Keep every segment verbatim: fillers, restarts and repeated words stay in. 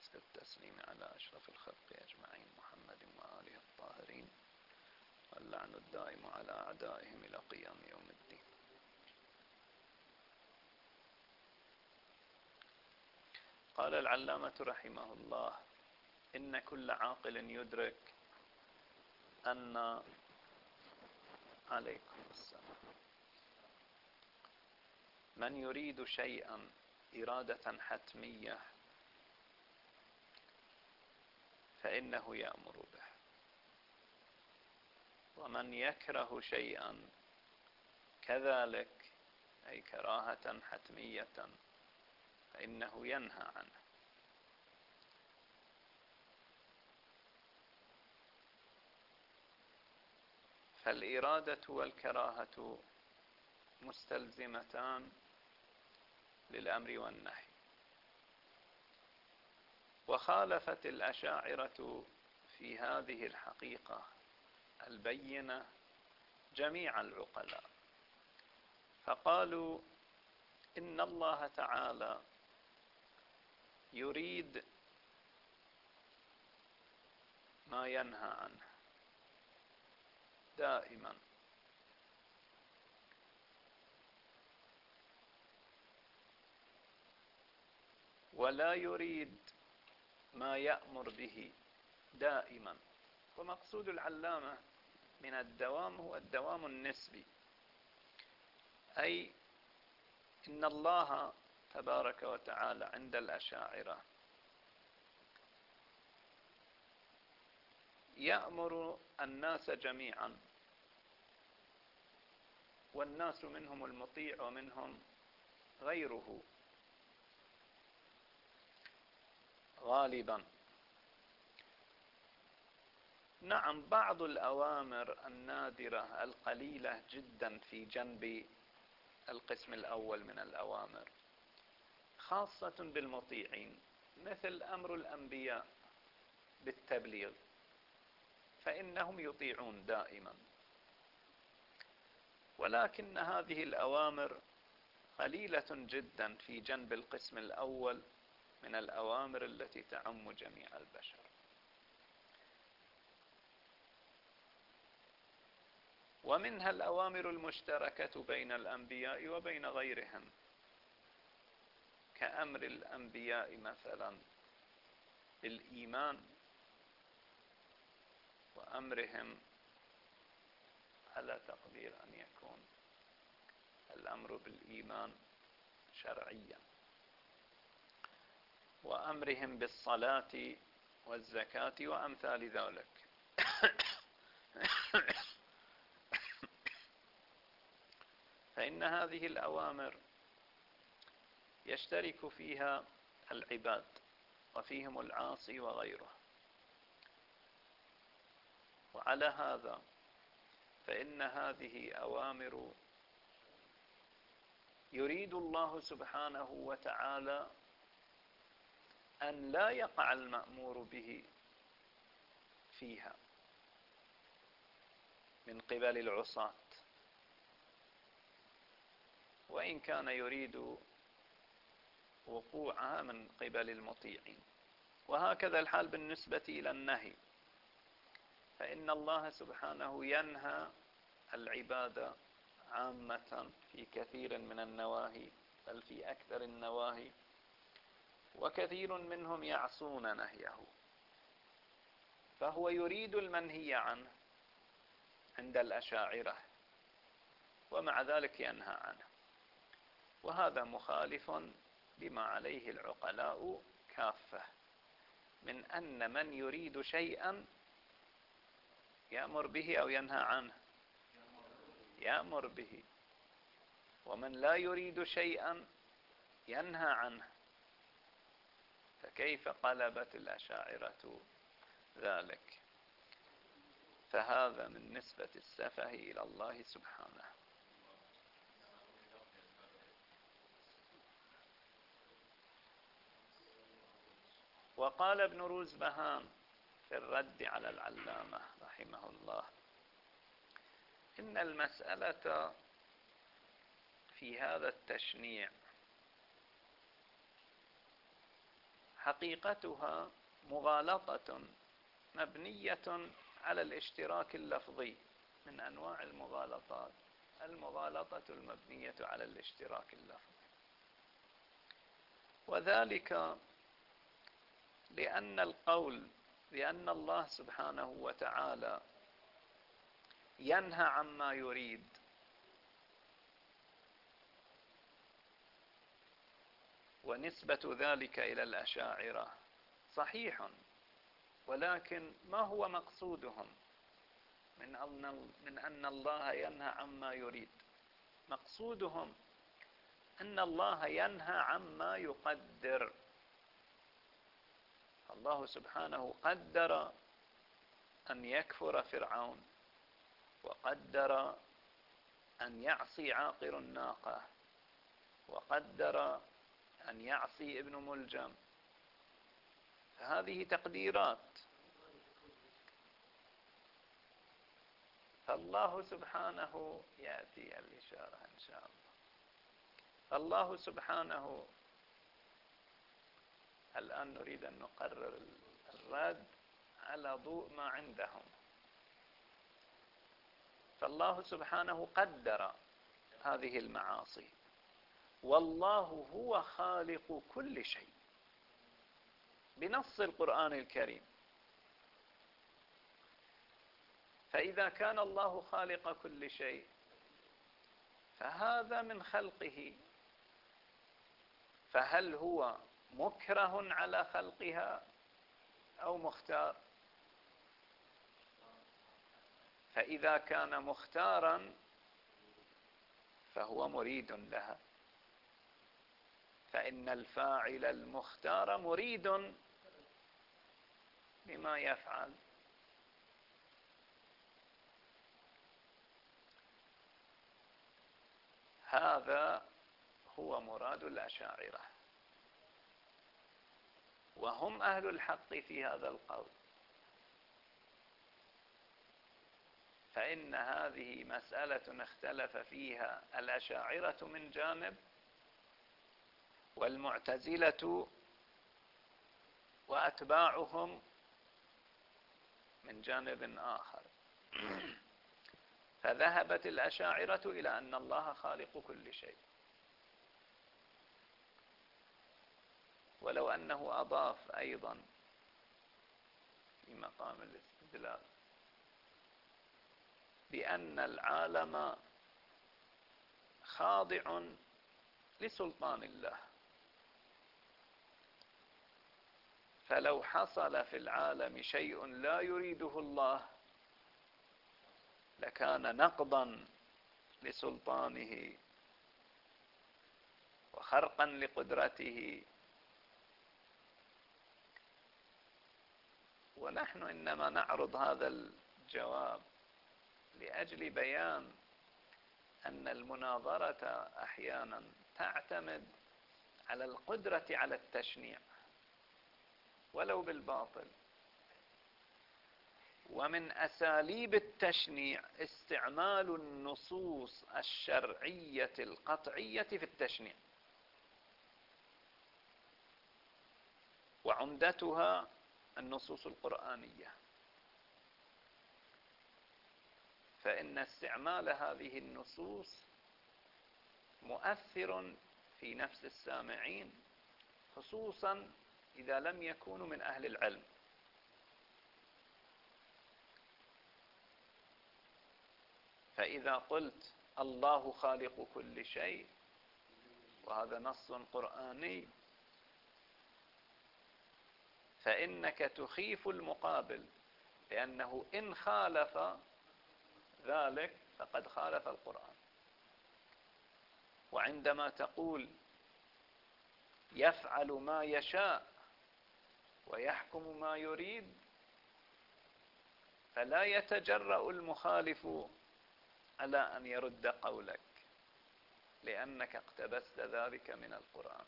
وأزكى التسليم على أشرف الخلق أجمعين محمد وآله الطاهرين، واللعن الدائم على أعدائهم إلى قيام يوم الدين. قال العلامة رحمه الله: إن كل عاقل يدرك أن عليكم السلام من يريد شيئا إرادة حتمية فإنه يأمر به، ومن يكره شيئا كذلك أي كراهة حتمية فإنه ينهى عنه. فالإرادة والكراهة مستلزمتان للأمر والنهي. وخالفت الأشاعرة في هذه الحقيقة البينة جميع العقلاء، فقالوا إن الله تعالى يريد ما ينهى عنه دائما، ولا يريد ما يأمر به دائما. ومقصود العلامة من الدوام هو الدوام النسبي، أي إن الله تبارك وتعالى عند الأشاعرة يأمر الناس جميعا، والناس منهم المطيع ومنهم غيره غالبا. نعم، بعض الأوامر النادرة القليلة جدا في جنب القسم الأول من الأوامر خاصة بالمطيعين، مثل أمر الأنبياء بالتبليغ فإنهم يطيعون دائما، ولكن هذه الأوامر قليلة جدا في جنب القسم الأول من الأوامر التي تعم جميع البشر. ومنها الأوامر المشتركة بين الأنبياء وبين غيرهم، كأمر الأنبياء مثلا بالإيمان، وأمرهم على تقدير أن يكون الأمر بالإيمان شرعيا، وأمرهم بالصلاة والزكاة وأمثال ذلك. فإن هذه الأوامر يشترك فيها العباد وفيهم العاصي وغيره، وعلى هذا فإن هذه أوامر يريد الله سبحانه وتعالى أن لا يقع المأمور به فيها من قبل العصاة، وإن كان يريد وقوعها من قبل المطيعين. وهكذا الحال بالنسبة إلى النهي، فإن الله سبحانه ينهى العباد عامة في كثير من النواهي، بل في أكثر النواهي، وكثير منهم يعصون نهيه، فهو يريد المنهي عنه عند الأشاعرة ومع ذلك ينهى عنه. وهذا مخالف لما عليه العقلاء كافة من أن من يريد شيئا يأمر به أو ينهى عنه، يأمر به، ومن لا يريد شيئا ينهى عنه. فكيف قلبت الأشاعرة ذلك؟ فهذا من نسبة السفه إلى الله سبحانه. وقال ابن روزبهان في الرد على العلامة رحمه الله: إن المسألة في هذا التشنيع حقيقتها مغالطة مبنية على الاشتراك اللفظي، من أنواع المغالطات المغالطة المبنية على الاشتراك اللفظي، وذلك لأن القول بأن الله سبحانه وتعالى ينهى عما يريد ونسبة ذلك إلى الأشاعرة صحيح، ولكن ما هو مقصودهم من أن من أن الله ينهى عما يريد؟ مقصودهم أن الله ينهى عما يقدر. الله سبحانه قدر أن يكفر فرعون، وقدر أن يعصي عاقر الناقة، وقدر أن يعصي ابن ملجم. هذه تقديرات. فالله سبحانه يأتي الإشارة إن شاء الله. الله سبحانه الآن نريد أن نقرر الرد على ضوء ما عندهم. فالله سبحانه قدر هذه المعاصي، والله هو خالق كل شيء بنص القرآن الكريم. فإذا كان الله خالق كل شيء فهذا من خلقه، فهل هو مكره على خلقها أو مختار؟ فإذا كان مختارا فهو مريد لها، فإن الفاعل المختار مريد بما يفعل. هذا هو مراد الأشاعرة، وهم أهل الحق في هذا القول. فإن هذه مسألة اختلف فيها الأشاعرة من جانب، والمعتزلة وأتباعهم من جانب آخر. فذهبت الأشاعرة إلى أن الله خالق كل شيء، ولو أنه أضاف أيضا في مقام الاستدلال بأن العالم خاضع لسلطان الله، فلو حصل في العالم شيء لا يريده الله لكان نقضا لسلطانه وخرقا لقدرته. ونحن إنما نعرض هذا الجواب لأجل بيان أن المناظرة أحيانا تعتمد على القدرة على التشنيع ولو بالباطل. ومن أساليب التشنيع استعمال النصوص الشرعية القطعية في التشنيع، وعمدتها النصوص القرآنية. فإن استعمال هذه النصوص مؤثر في نفس السامعين، خصوصا إذا لم يكونوا من أهل العلم. فإذا قلت الله خالق كل شيء وهذا نص قرآني، فإنك تخيف المقابل، لأنه إن خالف ذلك فقد خالف القرآن. وعندما تقول يفعل ما يشاء ويحكم ما يريد، فلا يتجرأ المخالف على أن يرد قولك، لأنك اقتبست ذلك من القرآن.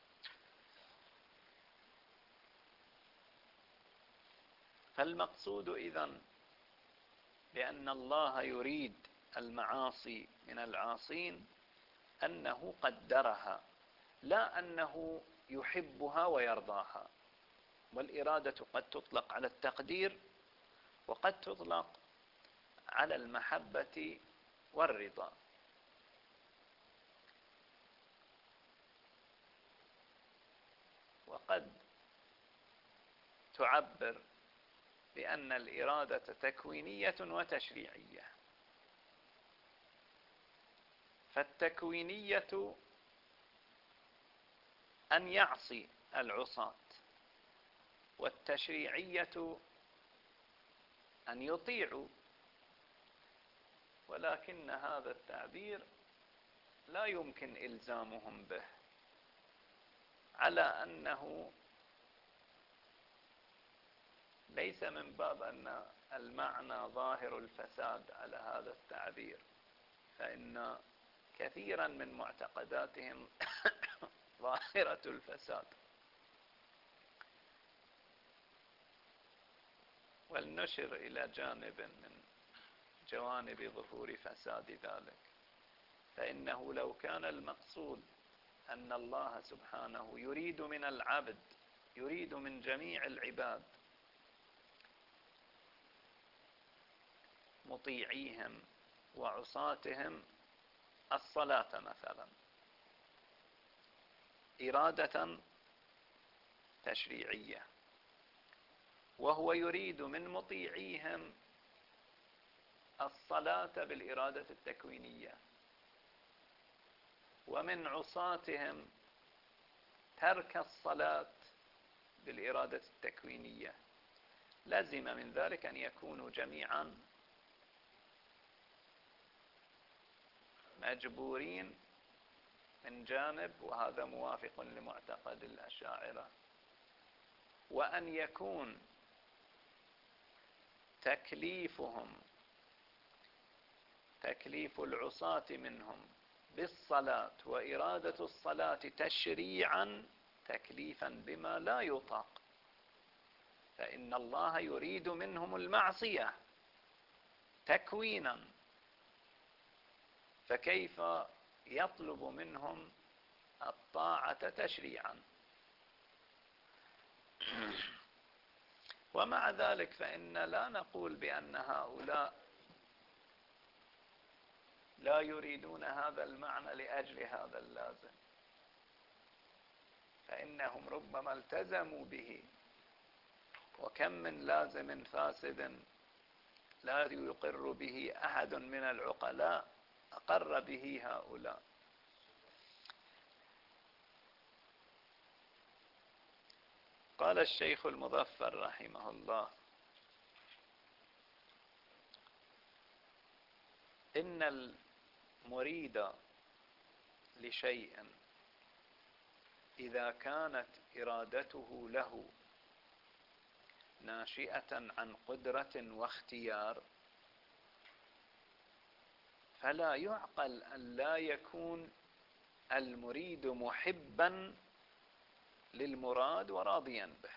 فالمقصود إذن بأن الله يريد المعاصي من العاصين أنه قدرها، لا أنه يحبها ويرضاها. والإرادة قد تطلق على التقدير وقد تطلق على المحبة والرضا. وقد تعبر بأن الإرادة تكوينية وتشريعية. فالتكوينية أن يعصي العصاة، والتشريعية أن يطيعوا. ولكن هذا التعبير لا يمكن إلزامهم به، على أنه ليس من باب أن المعنى ظاهر الفساد على هذا التعبير، فإن كثيرا من معتقداتهم ظاهرة الفساد. ولنشر إلى جانب من جوانب ظهور فساد ذلك، فإنه لو كان المقصود أن الله سبحانه يريد من العبد، يريد من جميع العباد مطيعيهم وعصاتهم الصلاة مثلا إرادة تشريعية، وهو يريد من مطيعيهم الصلاة بالإرادة التكوينية، ومن عصاتهم ترك الصلاة بالإرادة التكوينية، لازم من ذلك أن يكونوا جميعا مجبورين من جانب، وهذا موافق لمعتقد الأشاعرة، وأن يكون تكليفهم تكليف العصاة منهم بالصلاة وإرادة الصلاة تشريعا تكليفا بما لا يطاق، فإن الله يريد منهم المعصية تكوينا، فكيف يطلب منهم الطاعة تشريعا؟ ومع ذلك فإن لا نقول بأن هؤلاء لا يريدون هذا المعنى لأجل هذا اللازم، فإنهم ربما التزموا به، وكم من لازم فاسد لا يقر به أحد من العقلاء أقر به هؤلاء. قال الشيخ المظفر رحمه الله: إن المريد لشيء إذا كانت إرادته له ناشئة عن قدرة واختيار، فلا يعقل أن لا يكون المريد محبا للمراد وراضيا به.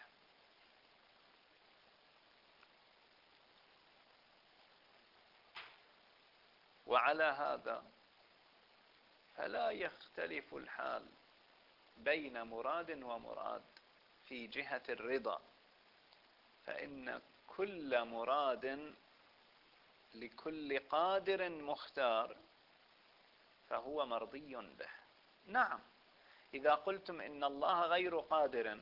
وعلى هذا فلا يختلف الحال بين مراد ومراد في جهة الرضا، فإن كل مراد لكل قادر مختار فهو مرضي به. نعم، إذا قلتم إن الله غير قادر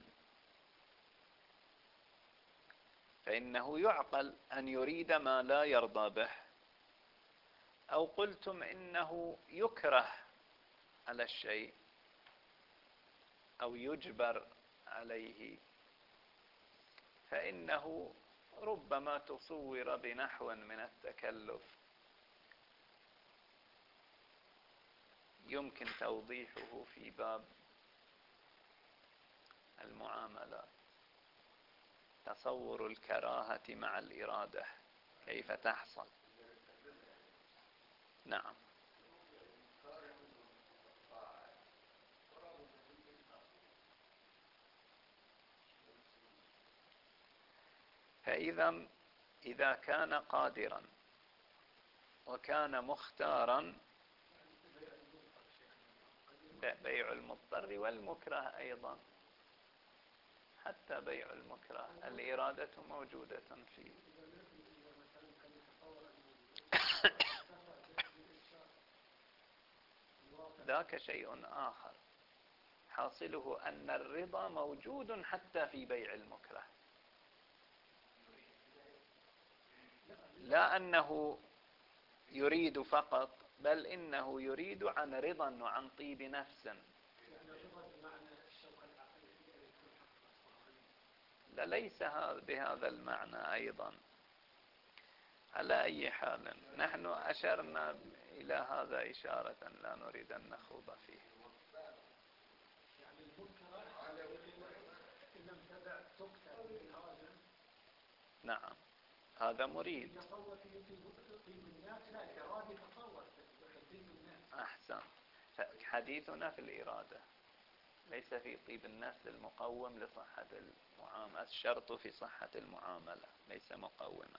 فإنه يعقل أن يريد ما لا يرضى به، أو قلتم إنه يكره على الشيء أو يجبر عليه، فإنه ربما تصور بنحو من التكلف يمكن توضيحه في باب المعاملات. تصور الكراهة مع الإرادة كيف تحصل؟ نعم. فإذا إذا كان قادرا وكان مختارا، بيع المضطر والمكره أيضا، حتى بيع المكره الإرادة موجودة فيه. ذاك شيء آخر، حاصله أن الرضا موجود حتى في بيع المكره، لا أنه يريد فقط، بل إنه يريد عن رضا وعن طيب نفس. لا، ليس بهذا المعنى أيضا. على أي حال نحن أشرنا إلى هذا إشارة لا نريد أن نخوض فيه. نعم، هذا مريد. أحسن. حديثنا في الإرادة، ليس في طيب النفس المقوم لصحة المعاملة. الشرط في صحة المعاملة ليس مقوما.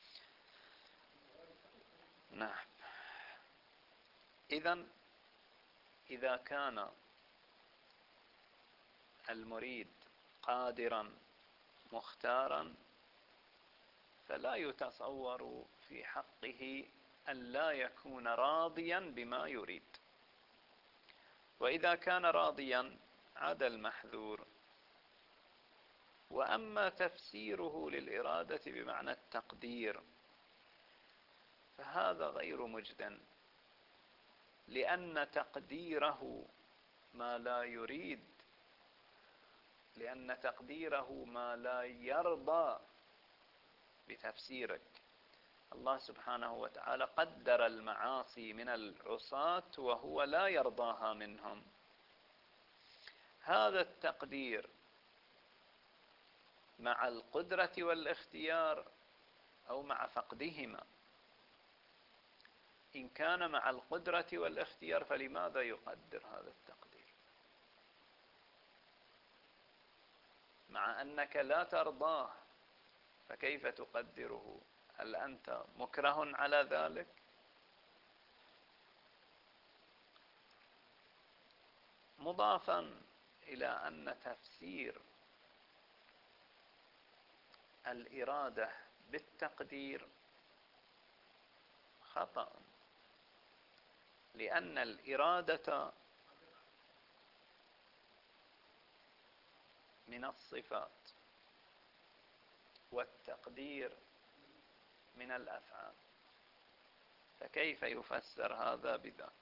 نعم. إذن إذا كان المريد قادرا مختارا فلا يتصور في حقه أن لا يكون راضيا بما يريد. وإذا كان راضيا عدا المحذور. وأما تفسيره للإرادة بمعنى التقدير فهذا غير مجد، لأن تقديره ما لا يريد، لأن تقديره ما لا يرضى بتفسيرك. الله سبحانه وتعالى قدر المعاصي من العصاة وهو لا يرضاها منهم. هذا التقدير مع القدرة والاختيار أو مع فقدهما؟ إن كان مع القدرة والاختيار فلماذا يقدر هذا التقدير مع أنك لا ترضاه؟ فكيف تقدره؟ هل أنت مكره على ذلك؟ مضافا إلى أن تفسير الإرادة بالتقدير خطأ، لأن الإرادة من الصفات والتقدير من الأفعال، فكيف يفسر هذا بذاك؟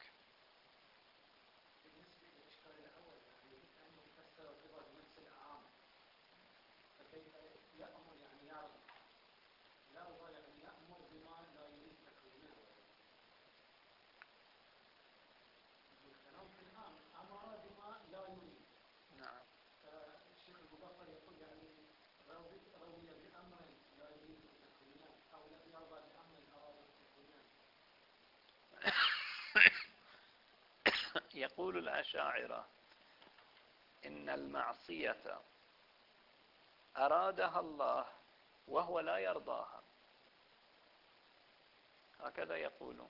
يقول الأشاعرة إن المعصية أرادها الله وهو لا يرضاها، هكذا يقولون.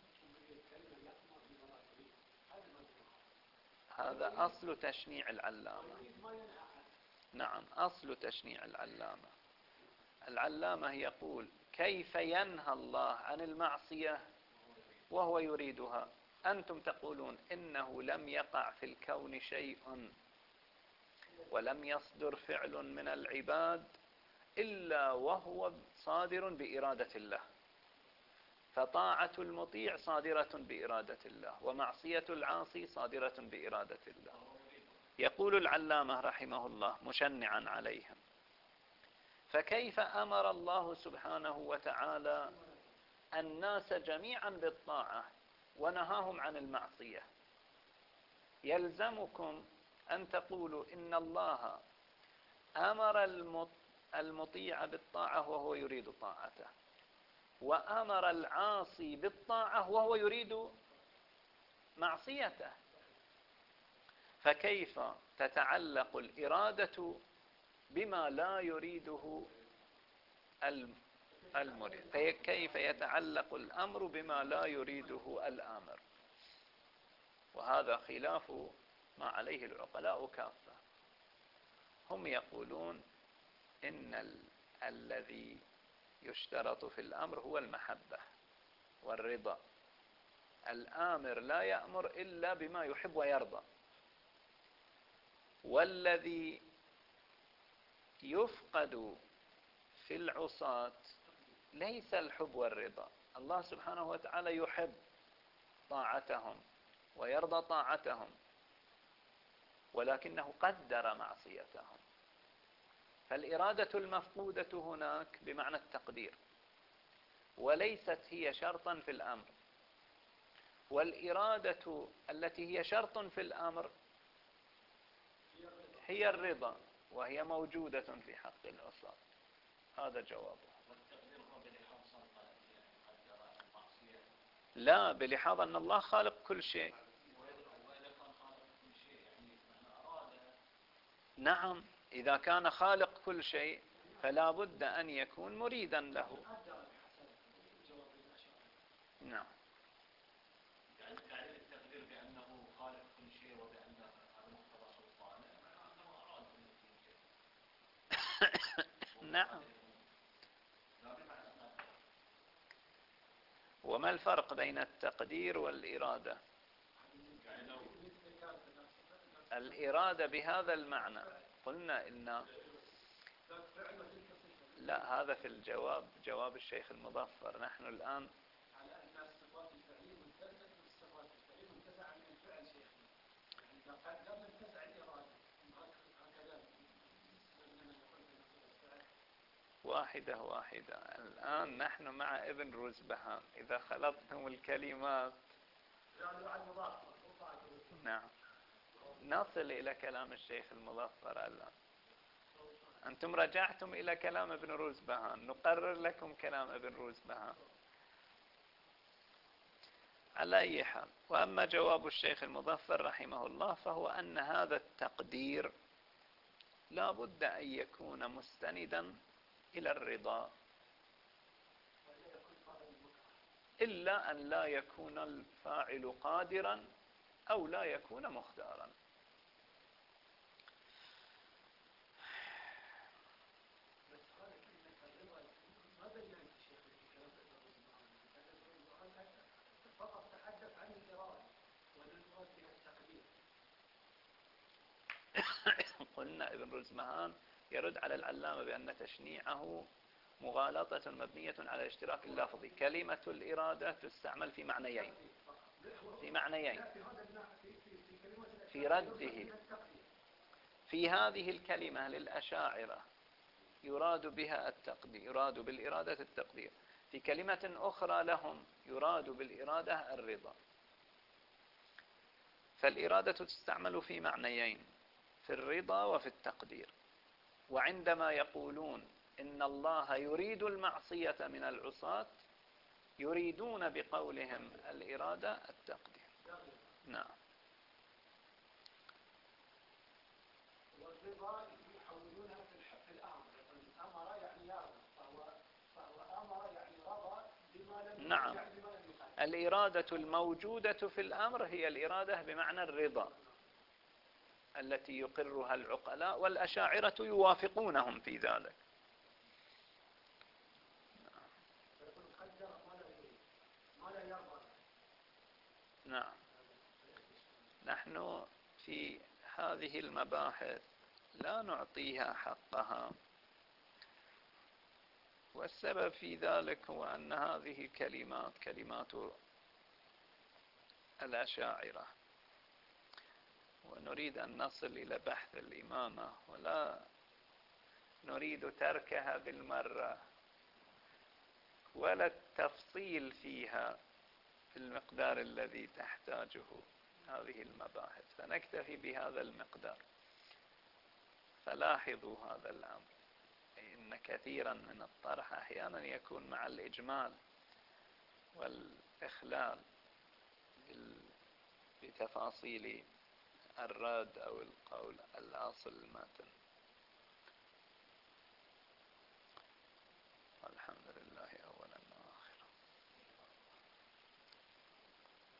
هذا أصل تشنيع العلامة. نعم، أصل تشنيع العلامة. العلامة يقول كيف ينهى الله عن المعصية وهو يريدها؟ أنتم تقولون إنه لم يقع في الكون شيء ولم يصدر فعل من العباد إلا وهو صادر بإرادة الله، فطاعة المطيع صادرة بإرادة الله ومعصية العاصي صادرة بإرادة الله. يقول العلامة رحمه الله مشنعا عليهم: فكيف أمر الله سبحانه وتعالى الناس جميعا بالطاعة ونهاهم عن المعصية؟ يلزمكم أن تقولوا إن الله أمر المطيع بالطاعة وهو يريد طاعته، وأمر العاصي بالطاعة وهو يريد معصيته، فكيف تتعلق الإرادة بما لا يريده المريد؟ فكيف يتعلق الأمر بما لا يريده الآمر؟ وهذا خلاف ما عليه العقلاء كافة. هم يقولون إن ال... الذي يشترط في الأمر هو المحبة والرضا. الآمر لا يأمر إلا بما يحب ويرضى، والذي يفقد في العصاة ليس الحب والرضا. الله سبحانه وتعالى يحب طاعتهم ويرضى طاعتهم، ولكنه قدر معصيتهم. فالإرادة المفقودة هناك بمعنى التقدير، وليست هي شرطا في الأمر. والإرادة التي هي شرط في الأمر هي الرضا، وهي موجودة في حق العصاة. هذا جوابه. لا، بلحاظ أن الله خالق كل شيء. نعم، إذا كان خالق كل شيء فلا بد أن يكون مريدا له. نعم. يعني تعليل التقدير بأنه خالق كل شيء وبأنه هذا مقتضى سلطانه، أنه أراد كل شيء. نعم. وما الفرق بين التقدير والإرادة؟ الإرادة بهذا المعنى قلنا إن لا، هذا في الجواب، جواب الشيخ المظفر. نحن الآن على أن الصفات الفعلية ممتازة بالصفات الفعلية منتزعة عن الفعل شيخنا، يعني إذا قدر منتزع الإرادة هكذا. واحدة واحدة. الآن نحن مع ابن روزبهان، إذا خلطتم الكلمات. نعم، نصل إلى كلام الشيخ المظفر الآن. أنتم رجعتم إلى كلام ابن روزبهان، نقرر لكم كلام ابن روزبهان. على أي حال، وأما جواب الشيخ المظفر رحمه الله فهو أن هذا التقدير لا بد أن يكون مستندا إلى الرضا، إلا أن لا يكون الفاعل قادرا أو لا يكون مختارا. قلنا ابن روزبهان يرد على العلامة بأن تشنيعه مغالطة مبنية على الاشتراك اللفظي. كلمة الإرادة تستعمل في معنيين، في معنيين في رده. في هذه الكلمة للأشاعرة يراد بها التقدير، يراد بالإرادة التقدير. في كلمة أخرى لهم يراد بالإرادة الرضا. فالإرادة تستعمل في معنيين، في الرضا وفي التقدير. وعندما يقولون إن الله يريد المعصية من العصاة يريدون بقولهم الإرادة التقدير. نعم. والرضا يحولونها في الأمر، أمر يعني يرضى، فهو فهو أمر يعني رضى بما لم. نعم. الإرادة الموجودة في الأمر هي الإرادة بمعنى الرضا التي يقرها العقلاء، والأشاعرة يوافقونهم في ذلك. نعم. نحن في هذه المباحث لا نعطيها حقها، والسبب في ذلك هو أن هذه كلمات كلمات الأشاعرة، ونريد أن نصل إلى بحث الإمامة ولا نريد تركها بالمرة ولا التفصيل فيها في المقدار الذي تحتاجه هذه المباحث، فنكتفي بهذا المقدار. فلاحظوا هذا الأمر، إن كثيرا من الطرح أحيانا يكون مع الإجمال والإخلال بتفاصيل الرد أو القول الأصل المتن.